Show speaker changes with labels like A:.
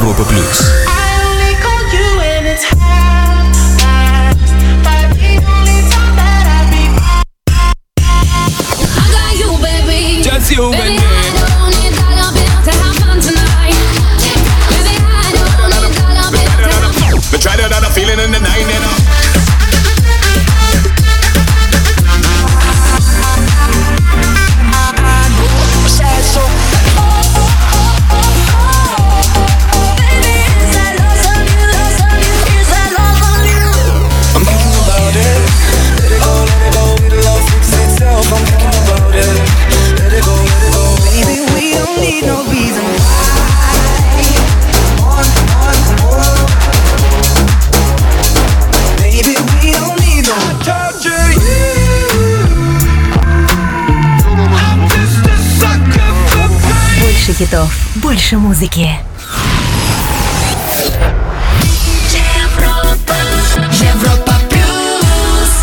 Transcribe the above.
A: Европа+. Just you, baby. But try that other feeling in the night, you know. I'm thinking about it. Let it go, let the love fix itself. I'm thinking about it. Let it go, baby, we don't need no reason why. Baby, we don't need no touching you. I'm just a sucker for pain.
B: Больше хитов, больше музыки.